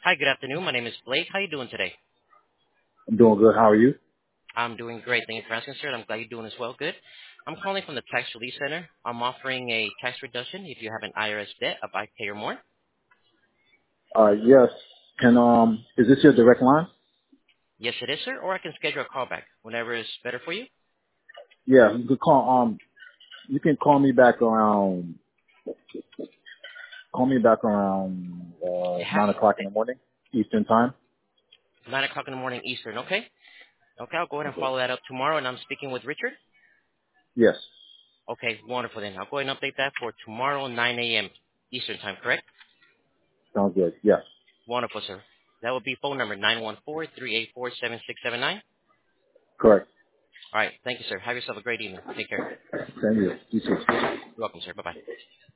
Hi, good afternoon. My name is Blake. How are you doing today? I'm doing good. How are you? I'm doing great. Thank you for asking, sir. I'm glad you're doing as well. Good. I'm calling from the Tax Relief Center. I'm offering a tax reduction if you have an IRS debt of 5K or more. Yes. Is this your direct line? Yes, it is, sir. Or I can schedule a call back whenever is better for you. Yeah, you can call me back around, It has 9 o'clock in the morning, Eastern time. 9 o'clock in the morning Eastern. Okay. Okay. I'll go ahead and Okay. follow that up tomorrow. And I'm speaking with Richard. Yes. Okay. Wonderful. Then I'll go ahead and update that for tomorrow 9 a.m. Eastern time. Correct? Sounds good. Yes. Wonderful, sir. That would be phone number 914-384-7679. Correct. All right. Thank you, sir. Have yourself a great evening. Take care. Same here. You too. You're welcome, sir. Bye bye.